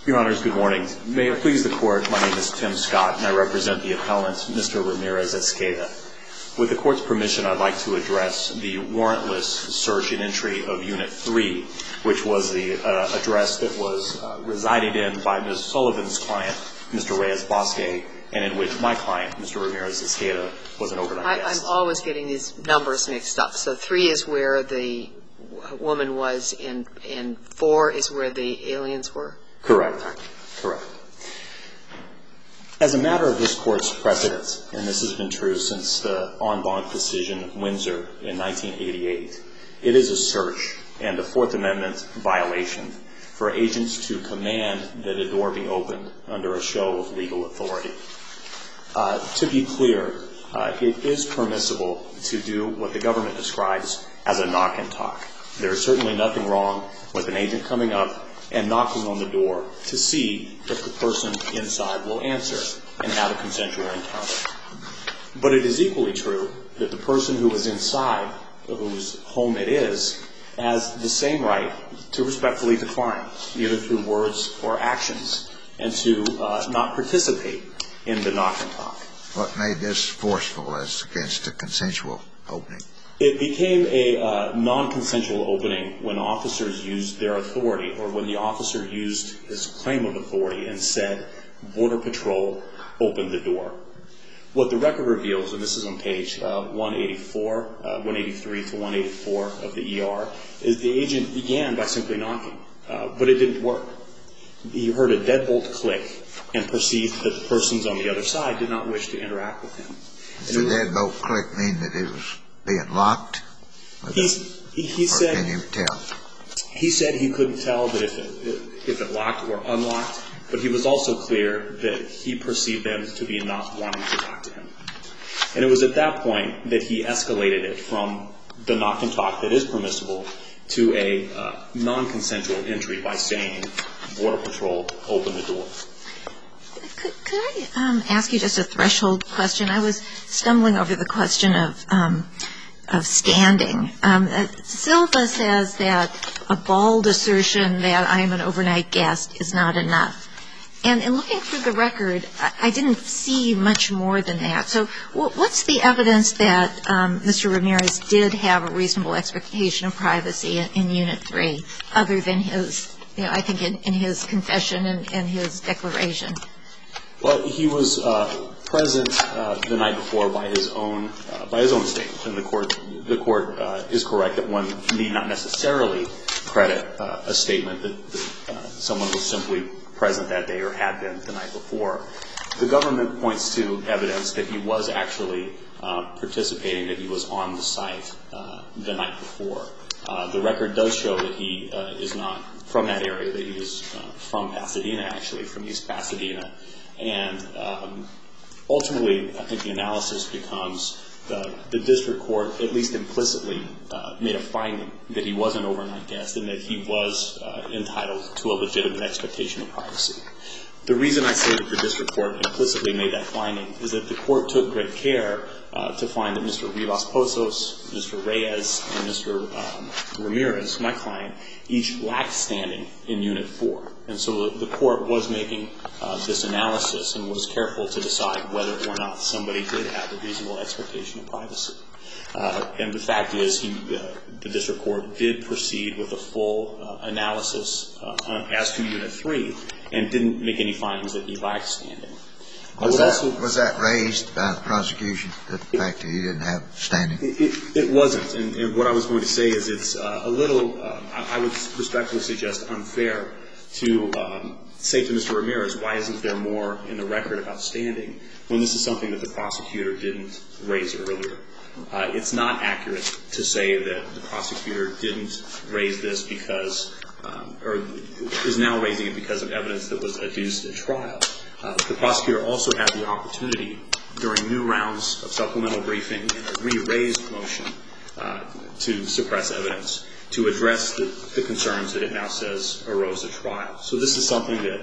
Your Honors, good morning. May it please the Court, my name is Tim Scott, and I represent the appellant, Mr. Ramirez-Esqueda. With the Court's permission, I'd like to address the warrantless search and entry of Unit 3, which was the address that was resided in by Ms. Sullivan's client, Mr. Reyes-Bosque, and in which my client, Mr. Ramirez-Esqueda, was an overnight guest. I'm always getting these numbers mixed up. So 3 is where the woman was, and 4 is where the aliens were? Correct. Correct. As a matter of this Court's precedence, and this has been true since the en banc decision of Windsor in 1988, it is a search and a Fourth Amendment violation for agents to command that a door be opened under a show of legal authority. To be clear, it is permissible to do what the government describes as a knock and talk. There is certainly nothing wrong with an agent coming up and knocking on the door to see if the person inside will answer and have a consensual encounter. But it is equally true that the person who is inside, whose home it is, has the same right to respectfully decline, either through words or actions, and to not participate in the knock and talk. What made this forceful as against a consensual opening? It became a non-consensual opening when officers used their authority, or when the officer used his claim of authority and said, Border Patrol, open the door. What the record reveals, and this is on page 183 to 184 of the ER, is the agent began by simply knocking, but it didn't work. He heard a deadbolt click and perceived that the persons on the other side did not wish to interact with him. Does the deadbolt click mean that it was being locked? He said, can you tell? He said he couldn't tell that if it locked or unlocked, but he was also clear that he perceived them to be not wanting to talk to him. And it was at that point that he escalated it from the knock and talk that is permissible to a non-consensual entry by saying, Border Patrol, open the door. Could I ask you just a threshold question? I was stumbling over the question of standing. Silva says that a bald assertion that I am an overnight guest is not enough. And in looking through the record, I didn't see much more than that. So what's the evidence that Mr. Ramirez did have a reasonable expectation of privacy in Unit 3, other than his, I think in his confession and his declaration? Well, he was present the night before by his own statement, and the court is correct that one need not necessarily credit a statement that someone was simply present that day or had been the night before. The government points to evidence that he was actually participating, that he was on the site the night before. The record does show that he is not from that area, that he was from Pasadena, actually, from East Pasadena. And ultimately, I think the analysis becomes the district court, at least implicitly, made a finding that he was an overnight guest and that he was entitled to a legitimate expectation of privacy. The reason I say that the district court implicitly made that finding is that the court took great care to find that Mr. Rivas-Pozos, Mr. Reyes, and Mr. Ramirez, my client, each lacked standing in Unit 4. And so the court was making this analysis and was careful to decide whether or not somebody did have a reasonable expectation of privacy. And the fact is, the district court did proceed with a full analysis as to Unit 3 and didn't make any findings that he lacked standing. Was that raised by the prosecution, the fact that he didn't have standing? It wasn't. And what I was going to say is it's a little, I would respectfully suggest, unfair to say to Mr. Ramirez, why isn't there more in the record about standing, when this is something that the prosecutor didn't raise earlier. It's not accurate to say that the prosecutor didn't raise this because, or is now raising it because of evidence that was adduced at trial. The prosecutor also had the opportunity during new rounds of supplemental briefing and a re-raised motion to suppress evidence to address the concerns that it now says arose at trial. So this is something that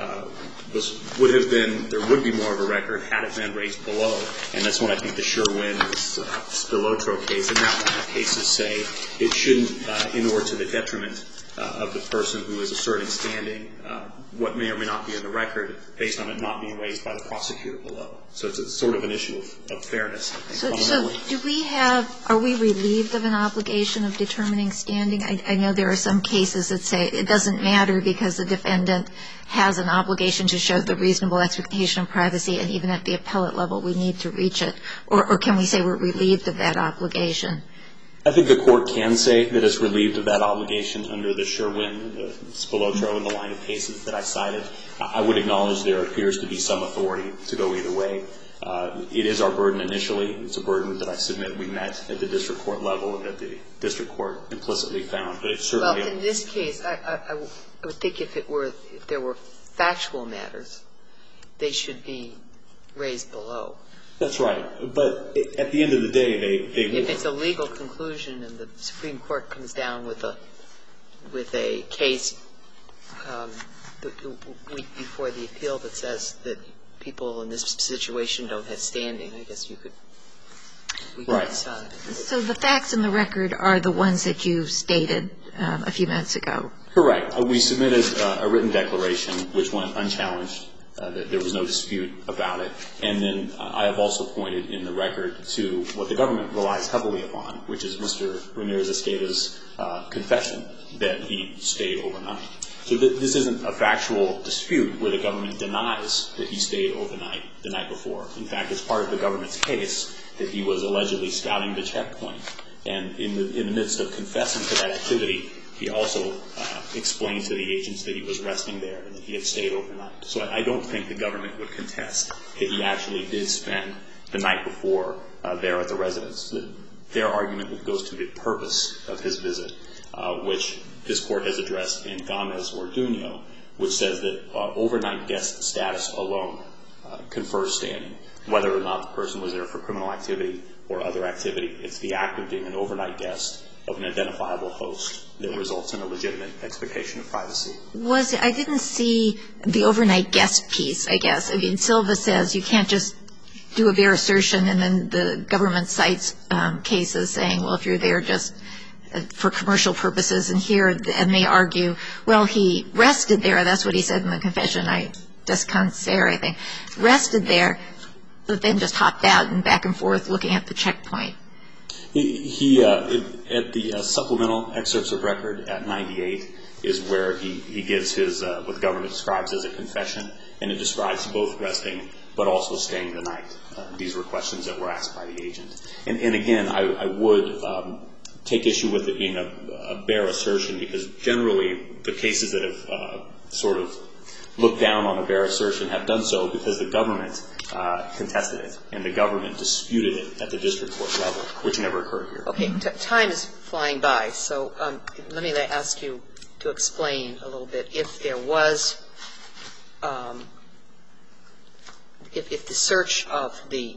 would have been, there would be more of a record had it been raised below. And that's when I think the Sherwin Spilotro case and that line of cases say it shouldn't inure to the detriment of the person who is asserting standing, what may or may not be in the record, based on it not being raised by the prosecutor below. So it's sort of an issue of fairness, I think, fundamentally. Are we relieved of an obligation of determining standing? I know there are some cases that say it doesn't matter because the defendant has an obligation to show the reasonable expectation of privacy, and even at the appellate level we need to reach it. Or can we say we're relieved of that obligation? I think the court can say that it's relieved of that obligation under the Sherwin, the Spilotro, and the line of cases that I cited. I would acknowledge there appears to be some authority to go either way. It is our burden initially. It's a burden that I submit we met at the district court level and that the district court implicitly found. But it's certainly well, in this case, I would think if there were factual matters, they should be raised below. That's right. But at the end of the day, they will. If it's a legal conclusion and the Supreme Court comes down with a case the week before the appeal that says that people in this situation don't have standing, I guess we could decide. So the facts in the record are the ones that you stated a few minutes ago. Correct. We submitted a written declaration which went unchallenged. There was no dispute about it. And then I have also pointed in the record to what the government relies heavily upon, which is Mr. Ramirez-Esqueda's confession that he stayed overnight. So this isn't a factual dispute where the government denies that he stayed overnight the night before. In fact, it's part of the government's case that he was allegedly scouting the checkpoint. And in the midst of confessing to that activity, he also explained to the agents that he was resting there and that he had stayed overnight. So I don't think the government would contest that he actually did spend the night before there at the residence. Their argument goes to the purpose of his visit, which this court has addressed in Gomez-Orduno, which says that overnight guest status alone confers standing, whether or not the person was there for criminal activity or other activity. It's the act of being an overnight guest of an identifiable host that results in a legitimate expectation of privacy. I didn't see the overnight guest piece, I guess. I mean, Silva says you can't just do a bare assertion and then the government cites cases saying, well, if you're there just for commercial purposes and they argue, well, he rested there. That's what he said in the confession. I just can't say anything. Rested there, but then just hopped out and back and forth looking at the checkpoint. He at the supplemental excerpts of record at 98 is where he gives his what the government describes as a confession, and it describes both resting but also staying the night. These were questions that were asked by the agent. And again, I would take issue with it being a bare assertion, because generally the cases that have sort of looked down on a bare assertion have done so because the government contested it and the government disputed it at the district court level, which never occurred here. Okay, time is flying by, so let me ask you to explain a little bit. If there was, if the search of the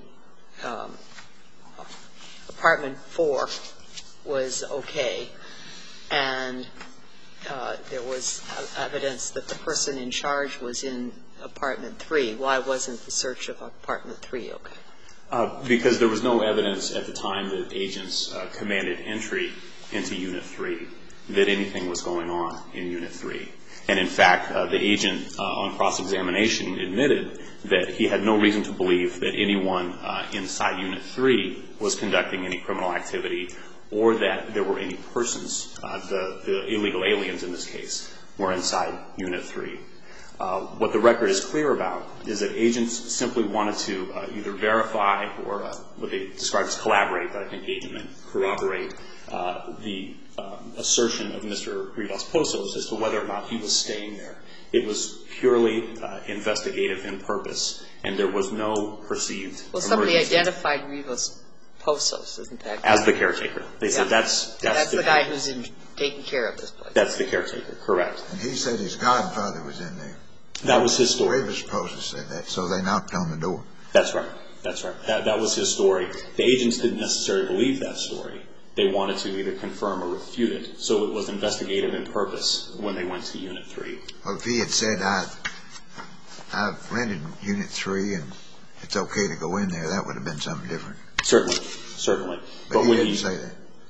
apartment 4 was okay, and there was evidence that the person in charge was in apartment 3, why wasn't the search of apartment 3 okay? Because there was no evidence at the time that agents commanded entry into Unit 3 that anything was going on in Unit 3. And in fact, the agent on cross-examination admitted that he had no reason to believe that anyone inside Unit 3 was conducting any criminal activity or that there were any persons, the illegal aliens in this case, were inside Unit 3. What the record is clear about is that agents simply wanted to either verify or what they described as collaborate, but I think the agent meant corroborate, the assertion of Mr. Rivas-Posos as to whether or not he was staying there. It was purely investigative in purpose, and there was no perceived emergency. Well, somebody identified Rivas-Posos, isn't that correct? As the caretaker. They said that's the guy who's taking care of this place. That's the caretaker, correct. And he said his godfather was in there. That was his story. Rivas-Posos said that, so they knocked on the door. That's right. That's right. That was his story. The agents didn't necessarily believe that story. They wanted to either confirm or refute it. So it was investigative in purpose when they went to Unit 3. Well, if he had said, I've rented Unit 3 and it's okay to go in there, that would have been something different. Certainly. But he didn't say that.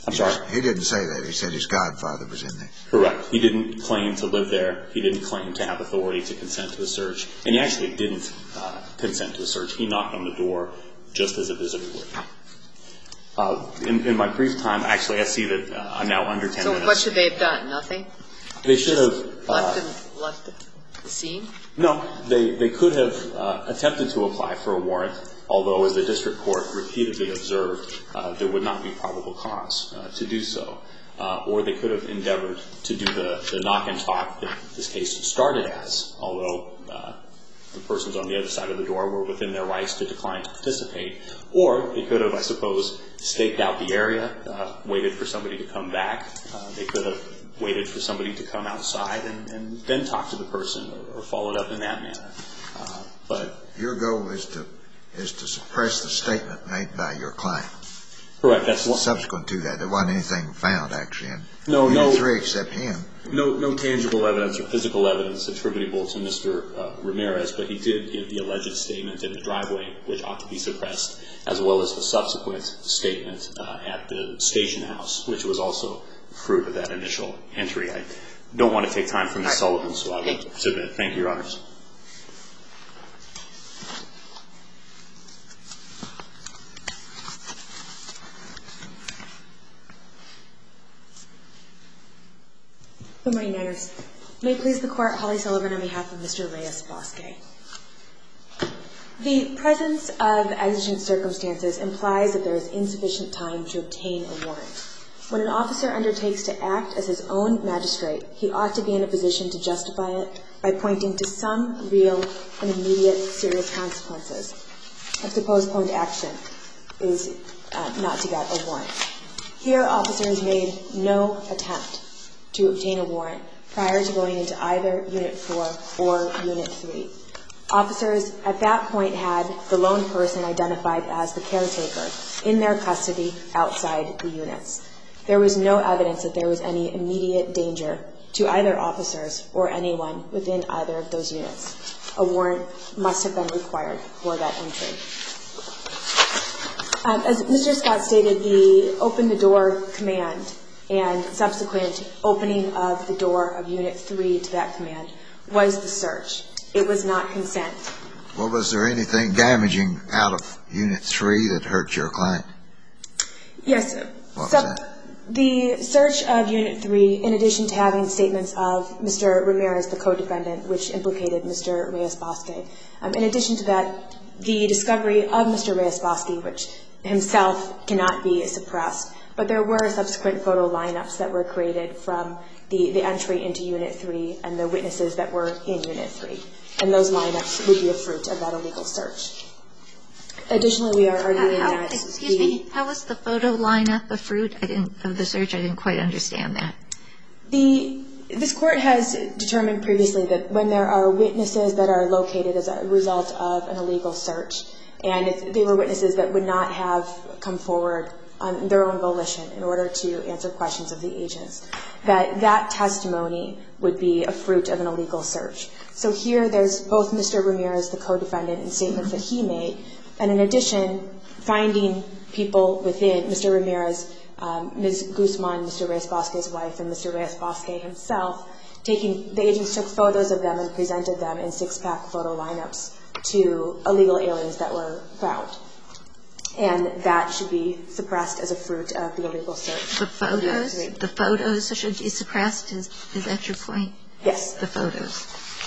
I'm sorry? He didn't say that. He said his godfather was in there. Correct. He didn't claim to live there. He didn't claim to have authority to consent to a search. And he actually didn't consent to a search. He knocked on the door just as a visitor would. In my brief time, actually, I see that I'm now under 10 minutes. So what should they have done? Nothing? They should have... Left the scene? No. They could have attempted to apply for a warrant, although, as the district court repeatedly observed, there would not be probable cause to do so. Or they could have endeavored to do the knock and talk that this case started as, although the persons on the other side of the door were within their rights to decline to participate. Or they could have, I suppose, staked out the area, waited for somebody to come back. They could have waited for somebody to come outside and then talk to the person or followed up in that manner. But your goal is to suppress the statement made by your client. Correct. That's subsequent to that. There wasn't anything found, actually, in no, 3 except him. No tangible evidence or physical evidence attributable to Mr. Ramirez, but he did give the alleged statement in the driveway, which ought to be suppressed, as well as the subsequent statement at the station house, which was also fruit of that initial entry. I don't want to take time from Ms. Sullivan, so I will submit. Thank you, Your Honors. Good morning, Niners. May it please the Court, Holly Sullivan on behalf of Mr. Reyes-Bosque. The presence of exigent circumstances implies that there is insufficient time to obtain a warrant. When an officer undertakes to act as his own magistrate, he ought to be in a position to justify it by pointing to some real and immediate serious consequences. If the postponed action is not to get a warrant. Here, officers made no attempt to obtain a warrant prior to going into either Unit 4 or Unit 3. Officers at that point had the lone person identified as the caretaker in their custody outside the units. There was no evidence that there was any immediate danger to either officers or anyone within either of those units. A warrant must have been required for that entry. As Mr. Scott stated, the open the door command and subsequent opening of the door of Unit 3 to that command was the search. It was not consent. Well, was there anything damaging out of Unit 3 that hurt your client? Yes. What was that? The search of Unit 3, in addition to having statements of Mr. Ramirez, the co-defendant, which implicated Mr. Reyes-Bosque, in addition to that, the discovery of Mr. Reyes-Bosque, which himself cannot be suppressed, but there were subsequent photo lineups that were created from the entry into Unit 3 and the witnesses that were in Unit 3. And those lineups would be a fruit of that illegal search. Additionally, we are arguing that Excuse me. How was the photo lineup a fruit of the search? I didn't quite understand that. This Court has determined previously that when there are witnesses that are located as a result of an illegal search, and they were witnesses that would not have come forward on their own volition in order to answer questions of the agents, that testimony would be a fruit of an illegal search. So here there's both Mr. Ramirez, the co-defendant, and statements that he made, and in addition, finding people within Mr. Ramirez, Ms. Guzman, Mr. Reyes-Bosque's wife, and Mr. Reyes-Bosque himself, the agents took photos of them and presented them in six-pack photo lineups to illegal aliens that were found. And that should be suppressed as a fruit of the illegal search. The photos should be suppressed? Is that your point? Yes. The photos.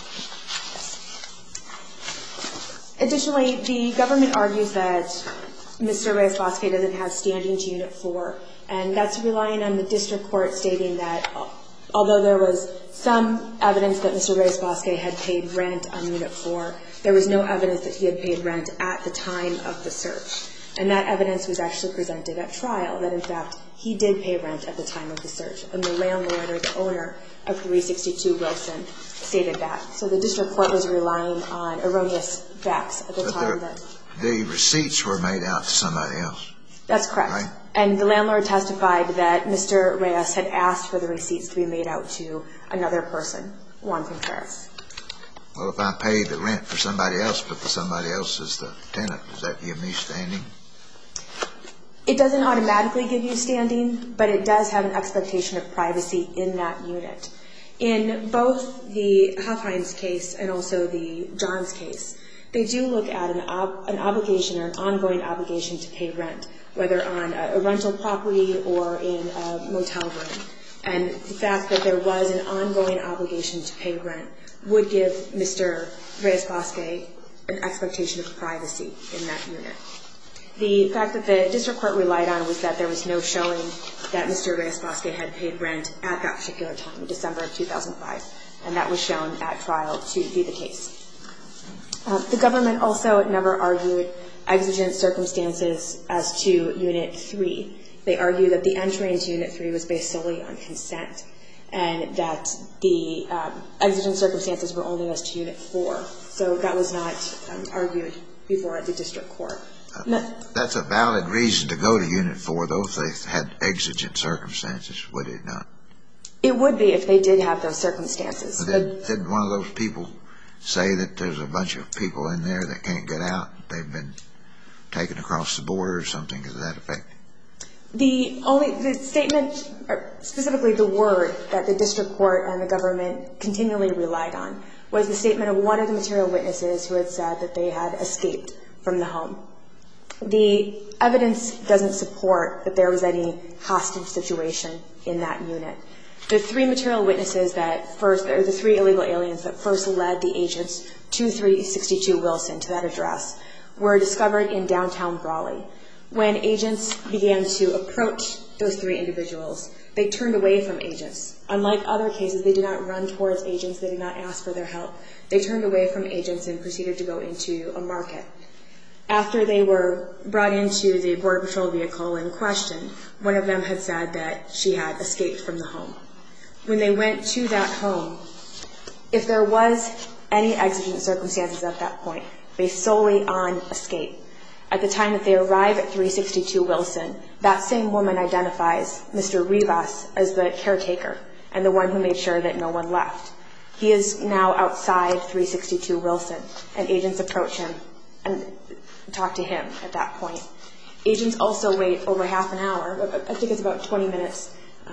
Additionally, the government argues that Mr. Reyes-Bosque doesn't have standing to Unit 4, and that's relying on the district court stating that although there was some evidence that Mr. Reyes-Bosque had paid rent on Unit 4, there was no evidence that he had paid rent at the time of the search. And that evidence was actually presented at trial, that in fact he did pay rent at the time of the search. And the landlord or the owner of 362 Wilson stated that. So the district court was relying on erroneous facts at the time. The receipts were made out to somebody else. That's correct. Right. And the landlord testified that Mr. Reyes had asked for the receipts to be made out to another person, Juan Contreras. Well, if I paid the rent for somebody else, but somebody else is the tenant, does that give me standing? It doesn't automatically give you standing, but it does have an expectation of privacy in that unit. In both the Huffines case and also the Johns case, they do look at an obligation or an ongoing obligation to pay rent, whether on a rental property or in a motel room. And the fact that there was an ongoing obligation to pay rent would give Mr. Reyes-Bosque an expectation of privacy in that unit. The fact that the district court relied on was that there was no showing that Mr. Reyes-Bosque had paid rent at that particular time, in December of 2005, and that was shown at trial to be the case. The government also never argued exigent circumstances as to Unit 3. They argued that the entry into Unit 3 was based solely on consent, and that the exigent circumstances were only as to Unit 4. So that was not argued before at the district court. That's a valid reason to go to Unit 4, though, if they had exigent circumstances, would it not? It would be if they did have those circumstances. Didn't one of those people say that there's a bunch of people in there that can't get out? They've been taken across the border or something to that effect? The statement, or specifically the word that the district court and the government continually relied on, was the statement of one of the material witnesses who had said that they had escaped from the home. The evidence doesn't support that there was any hostage situation in that unit. The three material witnesses the three illegal aliens that first led the agents to 362 Wilson, to that address, were discovered in downtown Raleigh. When agents began to approach those three individuals, they turned away from agents. Unlike other cases, they did not run towards agents. They did not ask for their help. They turned away from agents and proceeded to go into a market. After they were brought into the Border Patrol vehicle in question, one of them had said that she had escaped from the home. When they went to that home, if there was any exigent circumstances at that point, based solely on escape, at the time that they arrive at 362 Wilson, that same woman identifies Mr. Rivas as the caretaker and the one who made sure that no one left. He is now outside 362 Wilson, and agents approach him and talk to him at that point. Agents also wait over half an hour, I think it's about 20 minutes,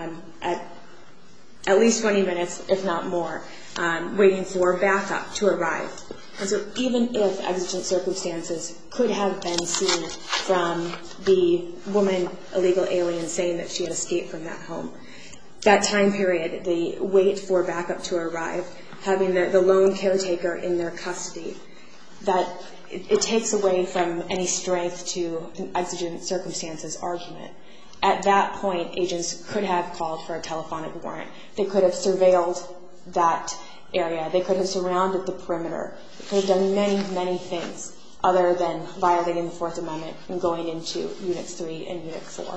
at least 20 minutes, if not more, waiting for backup to arrive. And so even if exigent circumstances could have been seen from the woman, illegal alien, saying that she had escaped from that home, that time period, the wait for backup to arrive, having the lone caretaker in their custody, that it takes away from any strength to an exigent circumstances argument. At that point, agents could have called for a telephonic warrant. They could have surveilled that area. They could have surrounded the perimeter. They could have done many, many things other than violating the Fourth Amendment and going into Units 3 and Unit 4.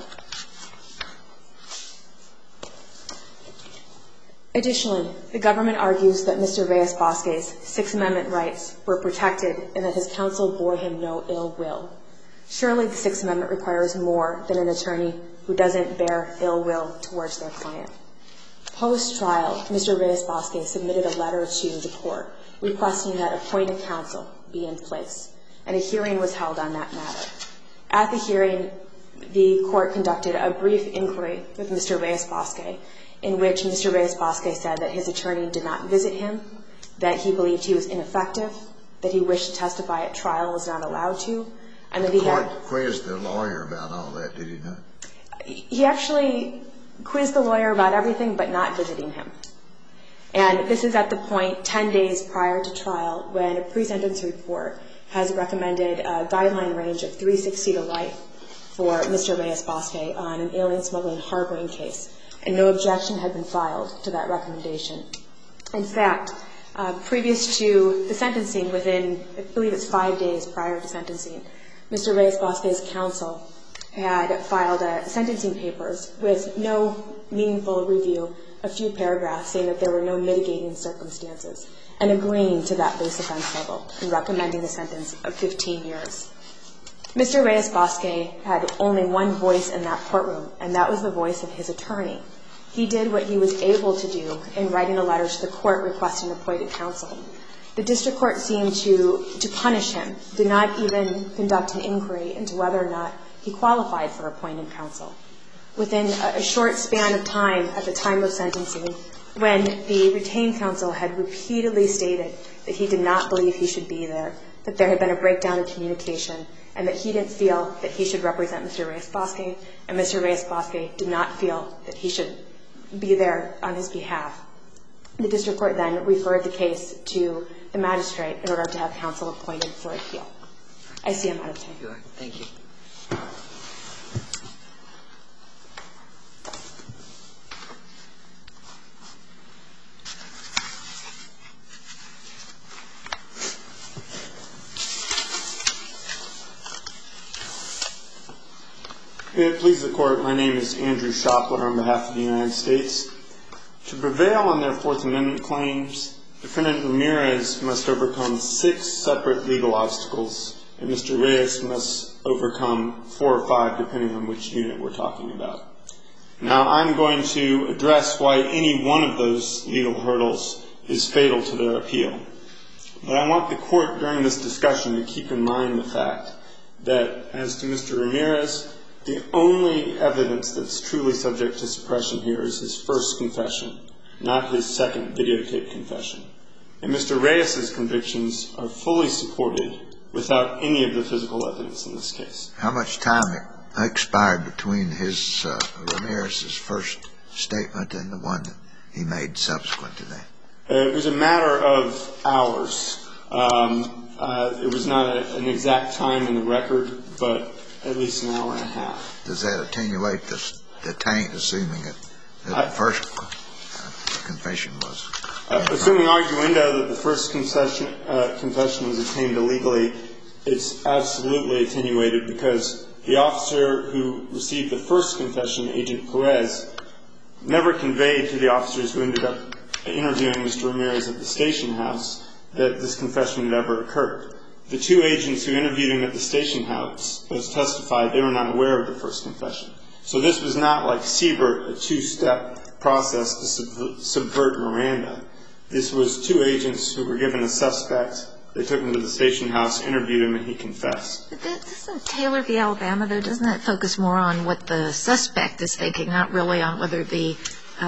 Additionally, the government argues that Mr. Reyes-Bosque's Sixth Amendment rights were protected and that his counsel bore him no ill will. Surely the Sixth Amendment requires more than an attorney who doesn't bear ill will towards their client. Post-trial, Mr. Reyes-Bosque submitted a letter to the court requesting that appointed counsel be in place, and a hearing was held on that matter. At the hearing, the court conducted a brief inquiry with Mr. Reyes-Bosque, in which Mr. Reyes-Bosque said that his attorney did not visit him, that he believed he was ineffective, that he wished to testify at trial, was not allowed to, and that he had... The court quizzed the lawyer about all that, did he not? He actually quizzed the lawyer about everything but not visiting him. And this is at the point 10 days prior to trial when a pre-sentence report has recommended a guideline range of 360 to life for Mr. Reyes-Bosque on an alien smuggling harboring case, and no objection had been filed to that recommendation. In fact, previous to the sentencing, within, I believe it's 5 days prior to sentencing, Mr. Reyes-Bosque's counsel had filed sentencing papers with no meaningful review, a few paragraphs saying that there were no mitigating circumstances, and agreeing to that base offense level and recommending a sentence of 15 years. Mr. Reyes-Bosque had only one voice in that courtroom, and that was the voice of his attorney. He did what he was able to do in writing a letter to the court requesting appointed counsel. The district court seemed to punish him, did not even conduct an inquiry into whether or not he qualified for appointed counsel. Within a short span of time at the time of sentencing, when the retained counsel had repeatedly stated that he did not believe he should be there, that there had been a breakdown of communication, and that he didn't feel that he should represent Mr. Reyes-Bosque, and Mr. Reyes-Bosque did not feel that he should be there on his behalf. The district court then referred the case to the magistrate in order to have counsel appointed for appeal. I see I'm out of time. Thank you. May it please the Court, my name is Andrew Shopler on behalf of the United States. To prevail on their Fourth Amendment claims, Defendant Ramirez must overcome 6 separate legal obstacles, and Mr. Reyes must overcome 4 or 5, depending on which unit we're talking about. Now, I'm going to address why any one of those legal hurdles is fatal to their appeal. But I want the Court, during this discussion, to keep in mind the fact that, as to Mr. Ramirez, the only evidence that's truly subject to suppression here is his first confession, not his second videotaped confession. And Mr. Reyes's convictions are fully supported without any of the physical evidence in this case. How much time expired between his Ramirez's first statement and the one that he made subsequent to that? It was a matter of hours. It was not an exact time in the record, but at least an hour and a half. Does that attenuate the taint, assuming that the first confession was? Assuming arguendo that the first confession was obtained illegally, it's absolutely attenuated because the officer who received the first confession, Agent Perez, never conveyed to the officers who ended up interviewing Mr. Ramirez at the station house that this confession had ever occurred. The 2 agents who interviewed him at the station house both testified they were not aware of the first confession. So this was not like Siebert, a 2-step process to subvert Miranda. This was 2 agents who were given a suspect. They took him to the station house, interviewed him, and he confessed. But doesn't Taylor v. Alabama, though, doesn't that focus more on what the suspect is thinking, not really on whether the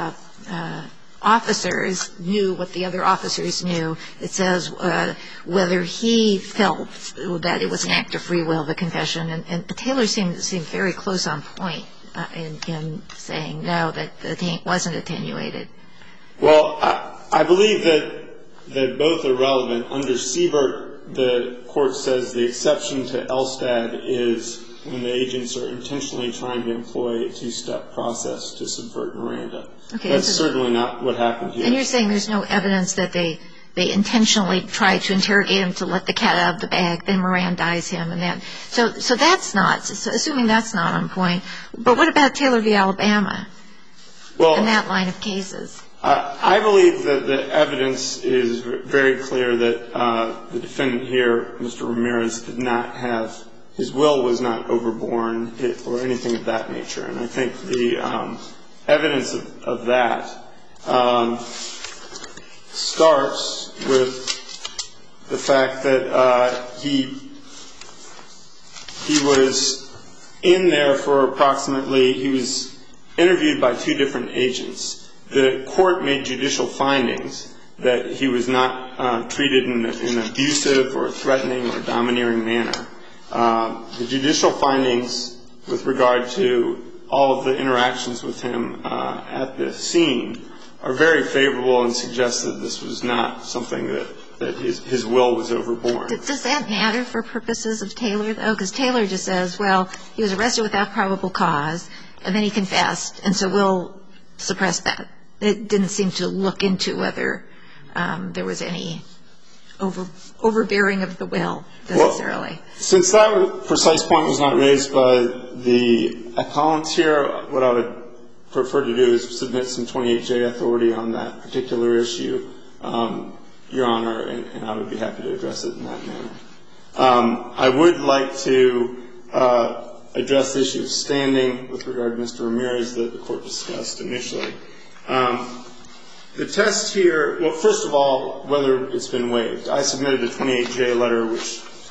officers knew what the other officers knew? It says whether he felt that it was an act of free will, the confession. And Taylor seemed very close on point in saying, no, that the taint wasn't attenuated. Well, I believe that both are relevant. Under Siebert, the court says the exception to Elstad is when the agents are intentionally trying to employ a 2-step process to subvert Miranda. Okay, that's certainly not what happened here. And you're saying there's no evidence that they intentionally tried to interrogate him to let the cat out of the bag, then Mirandize him, and that. So that's not, assuming that's not on point. But what about Taylor v. Alabama and that line of cases? I believe that the evidence is very clear that the defendant here, Mr. Ramirez, did not have, his will was not overborne or anything of that nature. And I think the evidence of that starts with the fact that he was in there for approximately, he was interviewed by 2 different agents. The court made judicial findings that he was not treated in an abusive or threatening or domineering manner. The judicial findings with regard to all of the interactions with him at the scene are very favorable and suggest that this was not something that his will was overborne. Does that matter for purposes of Taylor, though? Because Taylor just says, well, he was arrested without probable cause, and then he confessed, and so we'll suppress that. It didn't seem to look into whether there was any overbearing of the will necessarily. Well, since that precise point was not raised by the appellants here, what I would prefer to do is submit some 28J authority on that particular issue, Your Honor, and I would be happy to address it in that manner. I would like to address the issue of standing with regard to Mr. Ramirez that the court discussed initially. The test here, well, first of all, whether it's been waived. I submitted a 28J letter which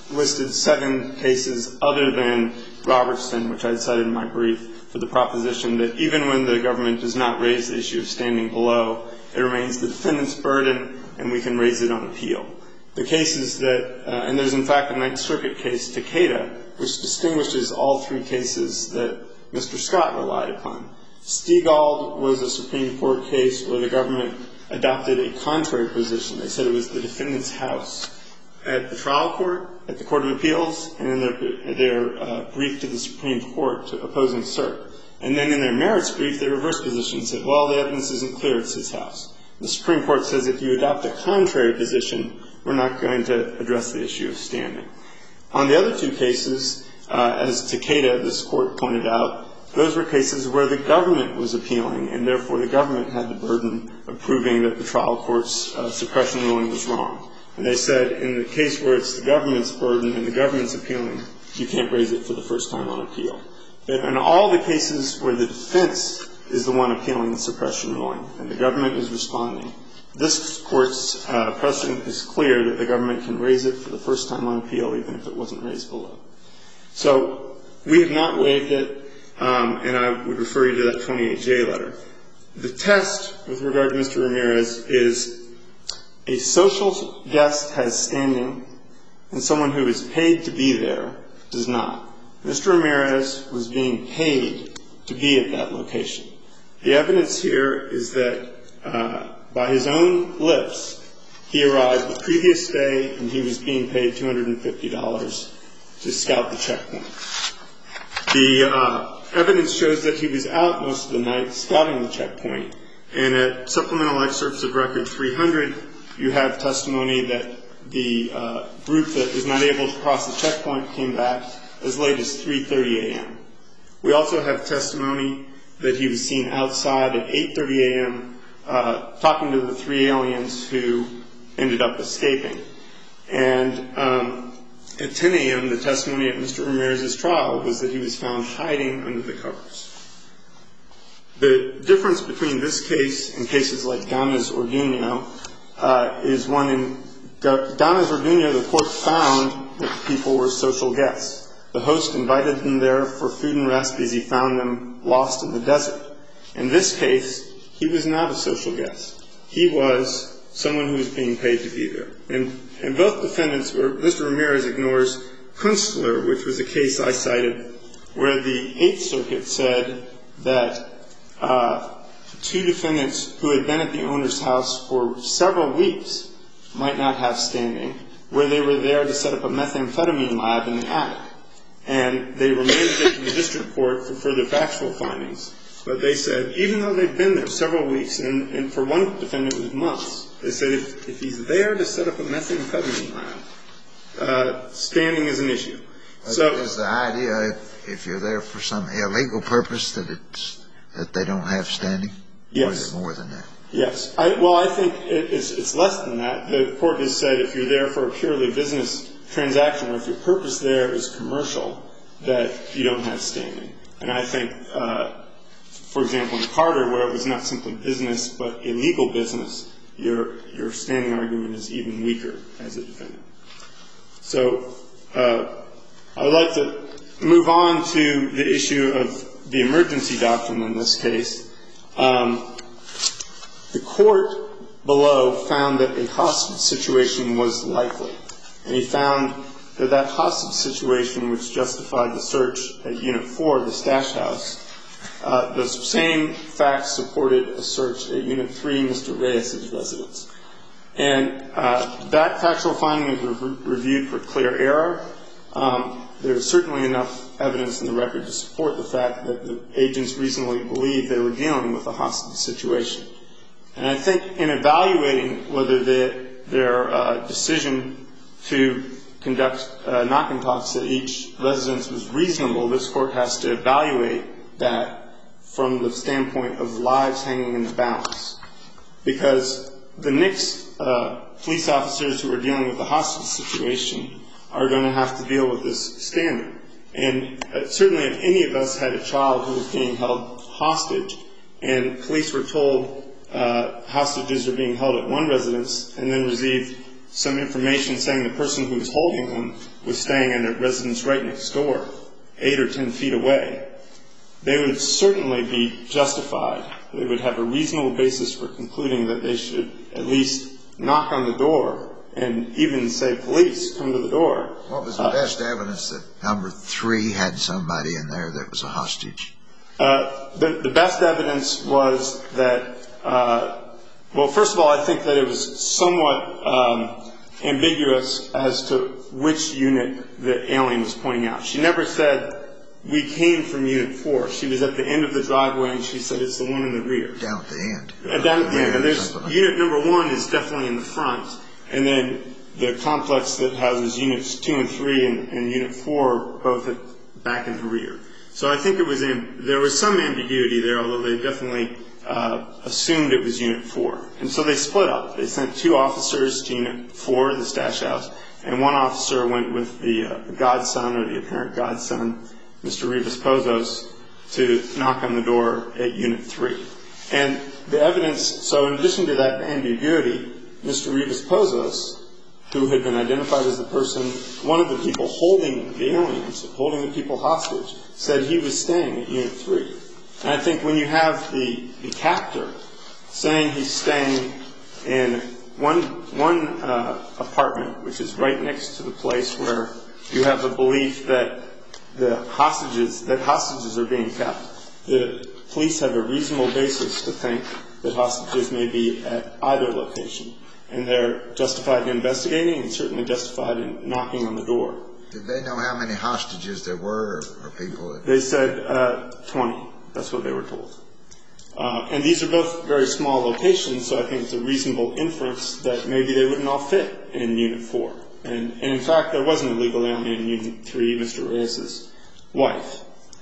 listed 7 cases other than Robertson, which I cited in my brief, for the proposition that even when the government does not raise the issue of standing below, it remains the defendant's burden and we can raise it on appeal. The cases that, and there's in fact a Ninth Circuit case, Takeda, which distinguishes all 3 cases that Mr. Scott relied upon. Stigall was a Supreme Court case where the government adopted a contrary position. They said it was the defendant's house. At the trial court, at the Court of Appeals, and in their brief to the Supreme Court opposing cert. And then in their merits brief, they reversed position and said, well, the evidence isn't clear, it's his house. The Supreme Court says if you adopt a contrary position, we're not going to address the issue of standing. On the other 2 cases, as Takeda, this Court pointed out, those were cases where the government was appealing, and therefore the government had the burden of proving that the trial court's suppression ruling was wrong. And they said in the case where it's the government's burden and the government's appealing, you can't raise it for the first time on appeal. But in all the cases where the defense is the one appealing the suppression ruling and the government is responding, this Court's precedent is clear that the government can raise it for the first time on appeal even if it wasn't raised below. So we have not waived it, and I would refer you to that 28J letter. The test with regard to Mr. Ramirez is a social guest has standing and someone who is paid to be there does not. Mr. Ramirez was being paid to be at that location. The evidence here is that by his own lips, he arrived the previous day and he was being paid $250 to scout the checkpoint. The evidence shows that he was out most of the night scouting the checkpoint. And at Supplemental Excerpts of Record 300, you have testimony that the group that was not able to cross the checkpoint came back as late as 3:30 a.m. We also have testimony that he was seen outside at 8:30 a.m. Talking to the 3 aliens who ended up escaping. And at 10 a.m., the testimony at Mr. Ramirez's trial was that he was found hiding under the covers. The difference between this case and cases like Ganez-Orduño is one in Ganez-Orduño, the Court found that the people were social guests. The host invited them there for food and rest because he found them lost in the desert. In this case, he was not a social guest. He was someone who was being paid to be there. And both defendants, Mr. Ramirez ignores Kunstler, which was a case I cited, where the Eighth Circuit said that 2 defendants who had been at the owner's house for several weeks might not have standing, where they were there to set up a methamphetamine lab in the attic. And they remanded it to the district court for further factual findings. But they said, even though they'd been there several weeks, and for one defendant it was months, they said if he's there to set up a methamphetamine lab, standing is an issue. So is the idea if you're there for some illegal purpose that they don't have standing? Yes. Or is it more than that? Yes. I think it's less than that. The Court has said if you're there for a purely business transaction, or if your purpose there is commercial, that you don't have standing. And I think, for example, in Carter, where it was not simply business but illegal business, your standing argument is even weaker as a defendant. So I would like to move on to the issue of the emergency doctrine in this case. The Court below found that a hostage situation was likely. And he found that that hostage situation, which justified the search at Unit 4, the stash house, the same facts supported a search at Unit 3, Mr. Reyes's residence. And that factual finding was reviewed for clear error. There's certainly enough evidence in the record to support the fact that the agents reasonably believed they were dealing with a hostage situation. And I think in evaluating whether their decision to conduct knock and talks at each residence was reasonable, this Court has to evaluate that from the standpoint of lives hanging in the balance. Because the NICS police officers who are dealing with the hostage situation are going to have to deal with this standard. And certainly if any of us had a child who was being held hostage and police were told hostages are being held at one residence and then received some information saying the person who was holding them was staying in a residence right next door, 8 or 10 feet away, they would certainly be justified. They would have a reasonable basis for concluding that they should at least knock on the door and even say, police, come to the door. What was the best evidence that number 3 had somebody in there that was a hostage? The best evidence was that, well, first of all, I think that it was somewhat ambiguous as to which unit the alien was pointing out. She never said, we came from Unit 4. She was at the end of the driveway, and she said it's the one in the rear. Down at the end. Down at the end. And there's, unit number 1 is definitely in the front, and then the complex that houses Units 2 and 3 and Unit 4 both back in the rear. So I think there was some ambiguity there, although they definitely assumed it was Unit 4. And so they split up. They sent 2 officers to Unit 4, the stash house, and 1 officer went with the godson or the apparent godson, Mr. Rivas-Pozos, to knock on the door at Unit 3. And the evidence, so in addition to that ambiguity, Mr. Rivas-Pozos, who had been identified as the person, one of the people holding the aliens, holding the people hostage, said he was staying at Unit 3. And I think when you have the captor saying he's staying in one apartment, which is right next to the place where you have the belief that hostages are being kept, the police have a reasonable basis to think that hostages may be at either location. And they're justified in investigating and certainly justified in knocking on the door. Did they know how many hostages there were or people? They said 20. That's what they were told. And these are both very small locations, so I think it's a reasonable inference that maybe they wouldn't all fit in Unit 4. And in fact, there was an illegal alien in Unit 3, Mr. Reyes's wife.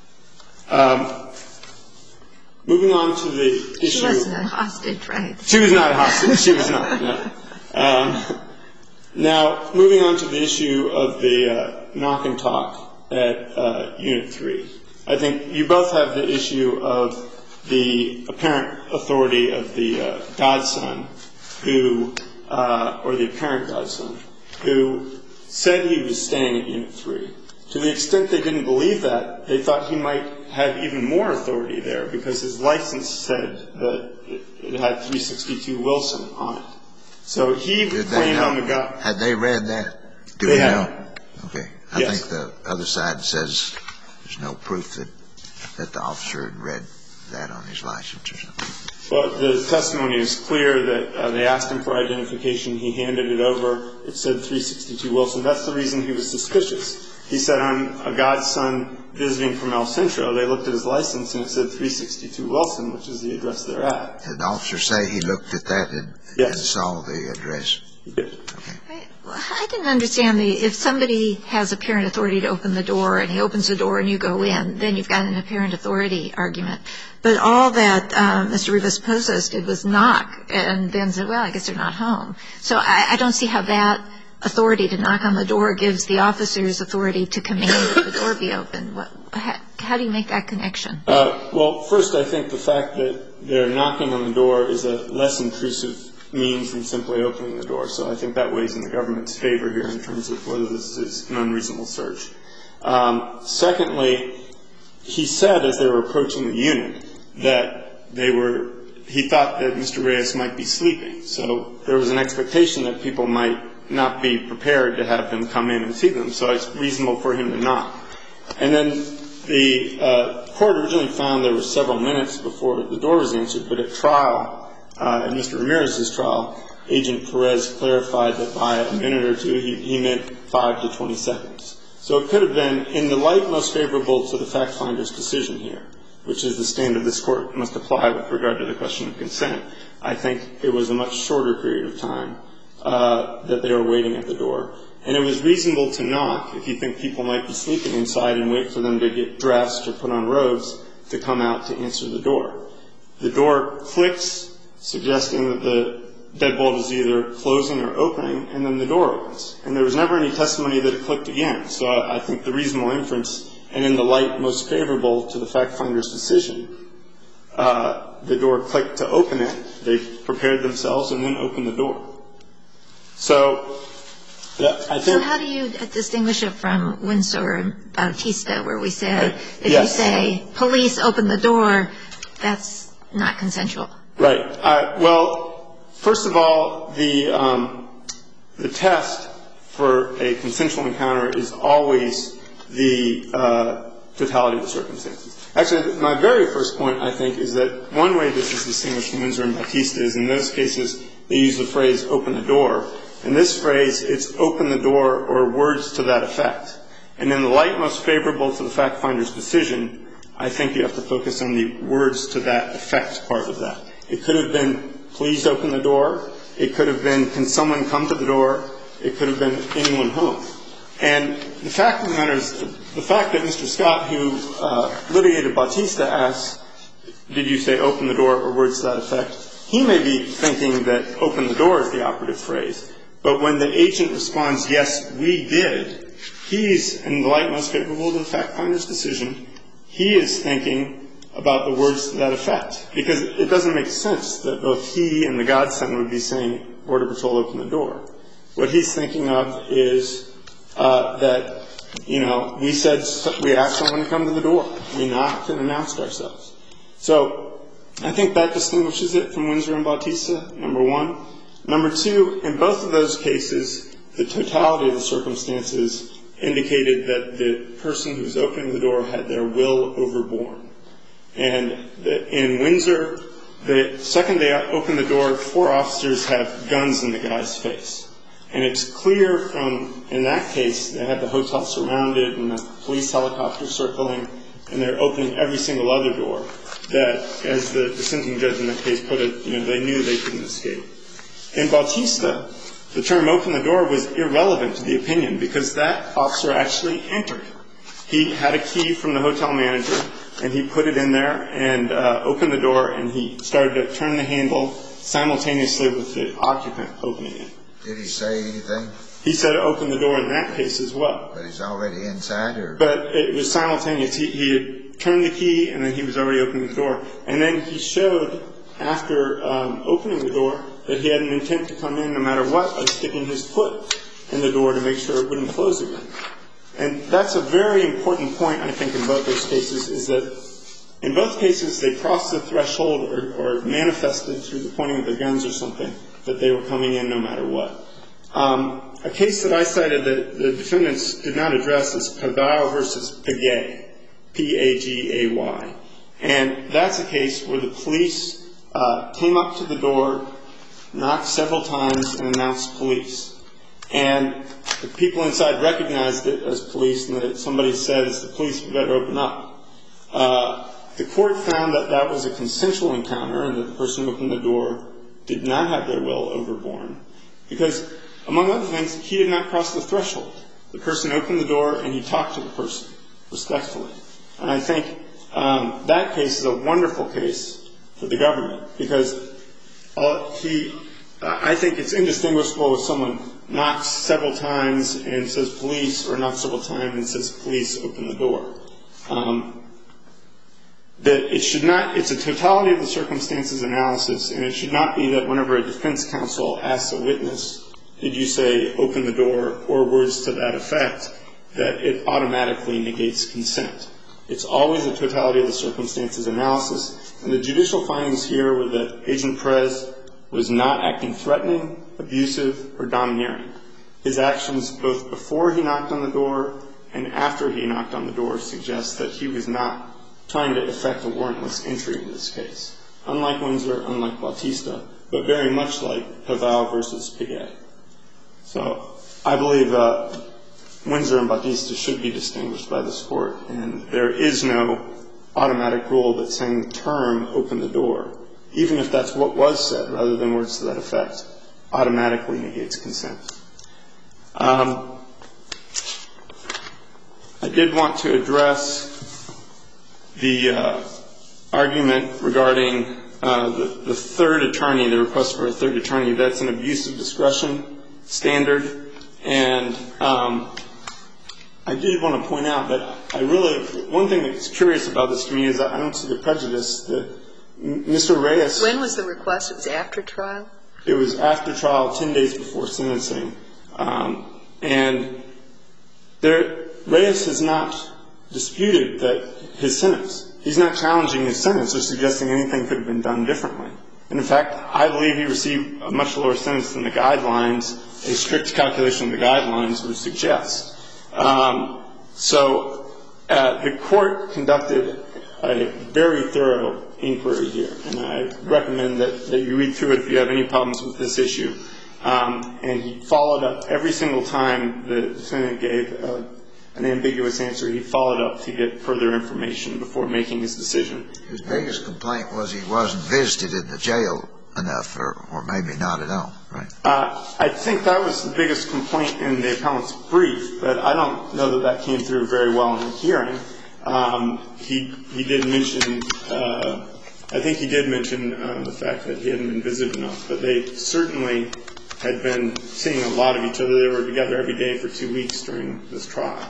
Moving on to the issue. She wasn't a hostage, right? She was not a hostage. She was not, no. Now, moving on to the issue of the knock and talk at Unit 3. I think you both have the issue of the apparent authority of the godson who, or the apparent godson, who said he was staying at Unit 3. To the extent they didn't believe that, they thought he might have even more authority there because his license said that it had 362 Wilson on it. So he claimed on the god. Had they read that? Do they we had. know? Okay. I Yes. think the other side says there's no proof that the officer had read that on his license or something. Well, the testimony is clear that they asked him for identification. He handed it over. It said 362 Wilson. That's the reason he was suspicious. He said, I'm a godson visiting from El Centro. They looked at his license and it said 362 Wilson, which is the address they're at. Did the officer say he looked at that and saw the address? He did. Okay. I didn't understand if somebody has apparent authority to open the door and he opens the door and you go in, then you've got an apparent authority argument. But all that Mr. Rivas-Pozos did was knock and then said, well, I guess they're not home. So I don't see how that authority to knock on the door gives the officers authority to command that the door be opened. How do you make that connection? Well, first, I think the fact that they're knocking on the door is a less intrusive means than simply opening the door. So I think that weighs in the government's favor here in terms of whether this is an unreasonable search. Secondly, he said as they were approaching the unit that he thought that Mr. Reyes might be sleeping. So there was an expectation that people might not be prepared to have them come in and see them. So it's reasonable for him to knock. And then the court originally found there were several minutes before the door was answered, but at trial, at Mr. Ramirez's trial, Agent Perez clarified that by a minute or two he meant 5 to 20 seconds. So it could have been in the light most favorable to the fact finder's decision here, which is the standard this court must apply with regard to the question of consent. I think it was a much shorter period of time that they were waiting at the door. And it was reasonable to knock if you think people might be sleeping inside and wait for them to get dressed or put on robes to come out to answer the door. The door clicks, suggesting that the deadbolt is either closing or opening, and then the door opens. And there was never any testimony that it clicked again. So I think the reasonable inference, and in the light most favorable to the fact finder's decision, the door clicked to open it. They prepared themselves and then opened the door. So I think... So how do you distinguish it from Windsor and Bautista, where we said if Yes. you say police open the door, that's not consensual? Right. Well, first of all, the test for a consensual encounter is always the totality of the circumstances. Actually, my very first point, I think, is that one way this is distinguished from Windsor and Bautista is in those cases they use the phrase open the door. In this phrase, it's open the door or words to that effect. And in the light most favorable to the fact finder's decision, I think you have to focus on the words to that effect part of that. It could have been, please open the door. It could have been, can someone come to the door? It could have been, anyone home. And the fact of the matter is, the fact that Mr. Scott, who litigated Bautista, asks, did you say open the door or words to that effect? He may be thinking that open the door is the operative phrase. But when the agent responds, yes, we did, he's, in the light most favorable to the fact finder's decision, he is thinking about the words to that effect. Because it doesn't make sense that both he and the godson would be saying, Border Patrol, open the door. What he's thinking of is that, you know, we asked someone to come to the door. We knocked and announced ourselves. So I think that distinguishes it from Windsor and Bautista, number one. Number two, in both of those cases, the totality of the circumstances indicated that the person who was opening the door had their will overborne. And in Windsor, the second they opened the door, 4 officers have guns in the guy's face. And it's clear from, in that case, they had the hotel surrounded and the police helicopter circling, and they're opening every single other door, that, as the dissenting judge in that case put it, you know, they knew they couldn't escape. In Bautista, the term open the door was irrelevant to the opinion because that officer actually entered. He had a key from the hotel manager, and he put it in there and opened the door, and he started to turn the handle simultaneously with the occupant opening it. Did he say anything? He said open the door in that case as well. But he's already inside, or? But it was simultaneous. He had turned the key, and then he was already opening the door. And then he showed, after opening the door, that he had an intent to come in no matter what by sticking his foot in the door to make sure it wouldn't close again. And that's a very important point, I think, in both those cases, is that in both cases they crossed the threshold or manifested through the pointing of their guns or something that they were coming in no matter what. A case that I cited that the defendants did not address is Pagay versus Pagay, P-A-G-A-Y. And that's a case where the police came up to the door, knocked several times, and announced police. And the people inside recognized it as police, and that somebody says, the police better open up. The court found that that was a consensual encounter, and that the person who opened the door did not have their will overborne. Because, among other things, he did not cross the threshold. The person opened the door, and he talked to the person respectfully. And I think that case is a wonderful case for the government, because I think it's indistinguishable if someone knocks several times and says police, or knocks several times and says police, open the door. That it should not, it's a totality of the circumstances analysis, and it should not be that whenever a defense counsel asks a witness, did you say open the door, or words to that effect, that it automatically negates consent. It's always a totality of the circumstances analysis, and the judicial findings here were that Agent Perez was not acting threatening, abusive, or domineering. His actions both before he knocked on the door and after he knocked on the door suggest that he was not trying to effect a warrantless entry in this case. Unlike Windsor, unlike Bautista, but very much like Paval versus Piguet. So I believe Windsor and Bautista should be distinguished by this court, and there is no automatic rule that saying the term open the door, even if that's what was said rather than words to that effect, automatically negates consent. I did want to address the argument regarding the third attorney, the request for a third attorney. That's an abuse of discretion standard. And I did want to point out that one thing that's curious about this to me is that I don't see the prejudice that Mr. Reyes. When was the request? It was after trial? It was after trial, 10 days before sentencing. And Reyes has not disputed that his sentence. He's not challenging his sentence or suggesting anything could have been done differently. And in fact, I believe he received a much lower sentence than the guidelines, a strict calculation of the guidelines would suggest. So the court conducted a very thorough inquiry here, and I recommend that you read through it if you have any problems with this issue. And he followed up every single time the defendant gave an ambiguous answer. He followed up to get further information before making his decision. His biggest complaint was he wasn't visited in the jail enough, or maybe not at all, right? I think that was the biggest complaint in the appellant's brief, but I don't know that came through very well in the hearing. He did mention, I think he did mention the fact that he hadn't been visited enough, but they certainly had been seeing a lot of each other. They were together every day for 2 weeks during this trial.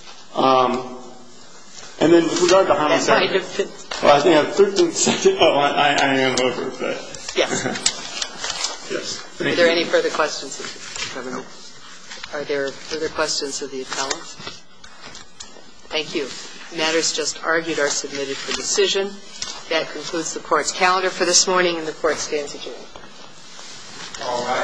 And then with regard to homicide, well, I think I have 13 seconds. Oh, I am over, but yes. Yes. Are there any further questions of the government? Are there further questions of the appellant? Thank you. Matters just argued are submitted for decision. That concludes the court's calendar for this morning, and the court stands adjourned. All right.